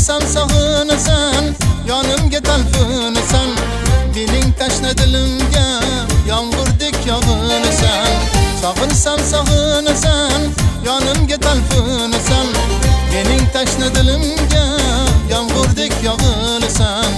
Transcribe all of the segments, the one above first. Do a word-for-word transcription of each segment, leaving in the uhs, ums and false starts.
Sog'insan, sog'inasan, yonimga talpinasan. Mening tashna dilimga yomg'irdek yog'inasan. Sog'insan, sog'inasan, yonimga talpinasan. Mening tashna dilimga yomg'irdek yog'inasan.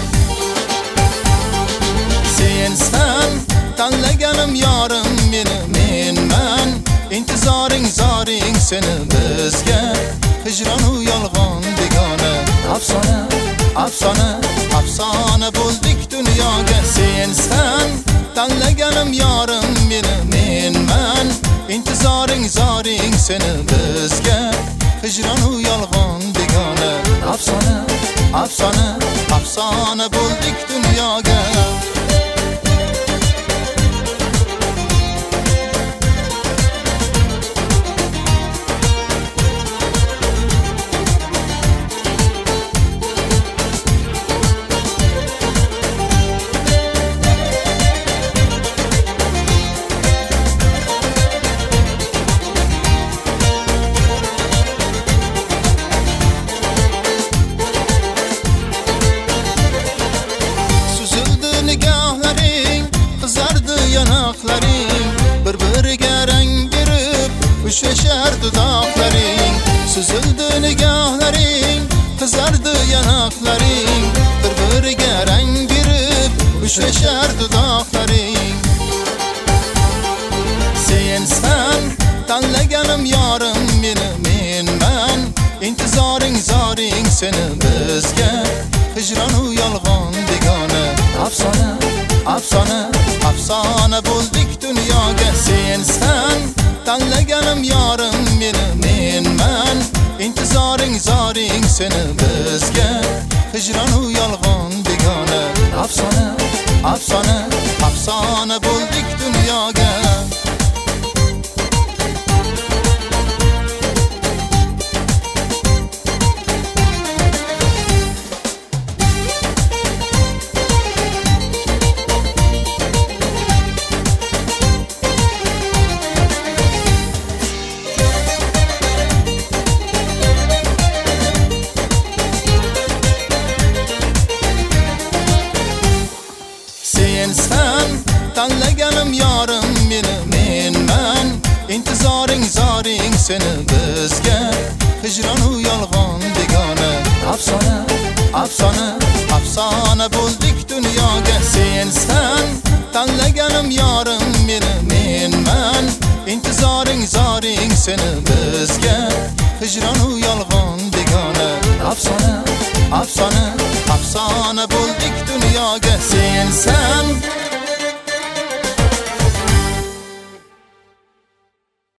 Sensan tanlaganim yorim meni, menman intizoring zoring seni bizga. Hijron u yolg'on begona, afsona, afsona, afsona bo'ldik dunyoga. Sensan tanlaganim yorim meni, menman intizoring zoring seni bizga. Hijron u yolg'on begona, afsona, afsona, afsona bo'ldik dunyoga. Bir-biriga rang berib ushashar dudoqlaring. Suzildi nigohlaring, qizardi yanoqlaring. Bir-biriga rang berib ushashar dudoqlaring. Sensan tanlaganim yorim meni, menman intizoring zoring seni bizga. Hijron u yolg'on begona, afsona, afsona, afsona bo'ldik dunyoga. Sensan tanlaganim yorim meni, menman intizoring zoring seni bizga. Hijron u yolg'on begona, afsona, afsona, afsona bo'ldik dunyoga. Sensan tanlaganim yorim meni, menman intizoring zoring seni bizga. Hijron u yolg'on begona, afsona, afsona, afsona bo'ldik dunyoga. Sensan tanlaganim yorim meni, menman intizoring zoring seni bizga. Hijron u yolg'on begona, afsona, afsona, afsona bo'ldik dunyoga. Sensan